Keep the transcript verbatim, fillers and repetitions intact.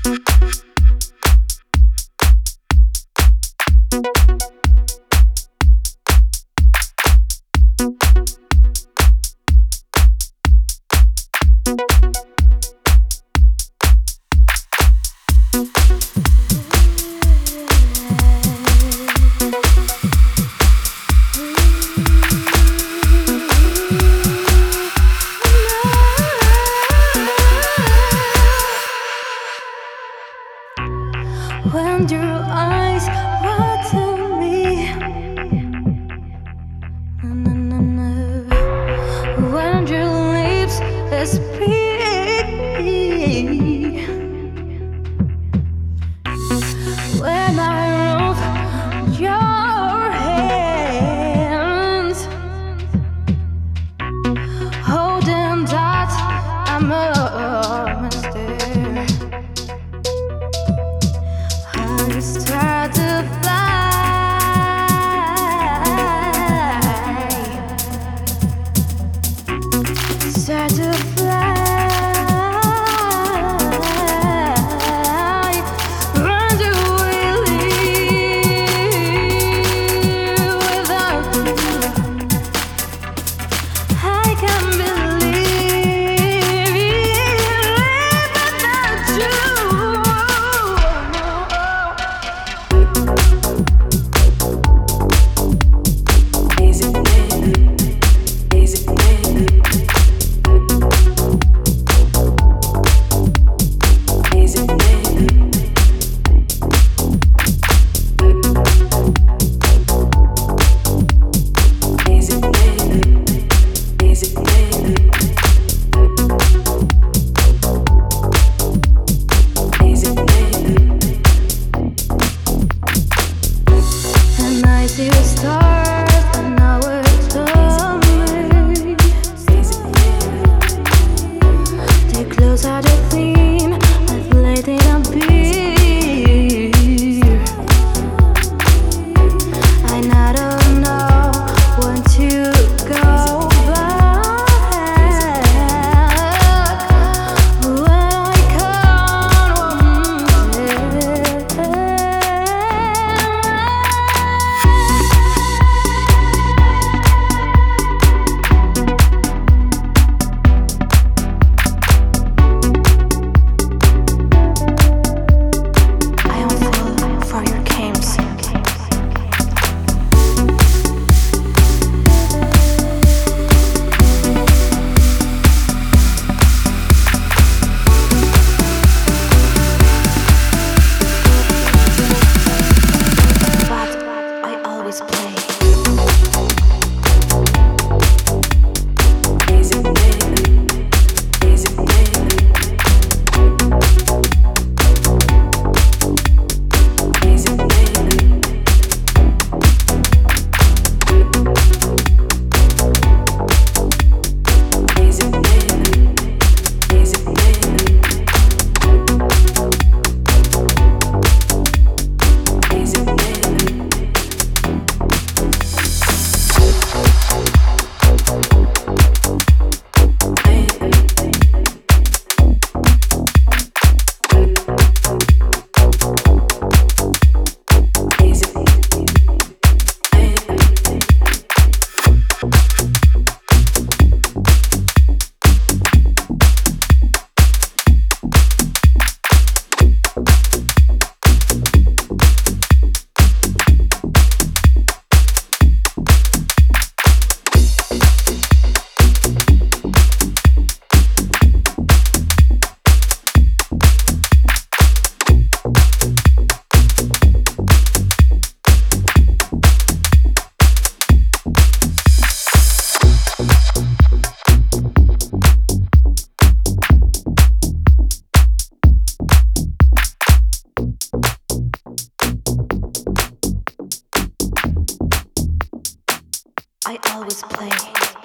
When your eyes water me, na, na, na, na. When your lips speak, when I hold your hands, holding that I'm a mistake. I start to fly, start to fly, run to leave without you. I can't believe without you. See the stars and now it's coming. They close out the theme, I've laid it on beer. I now don't know when to go back. When I can't want it. I always play.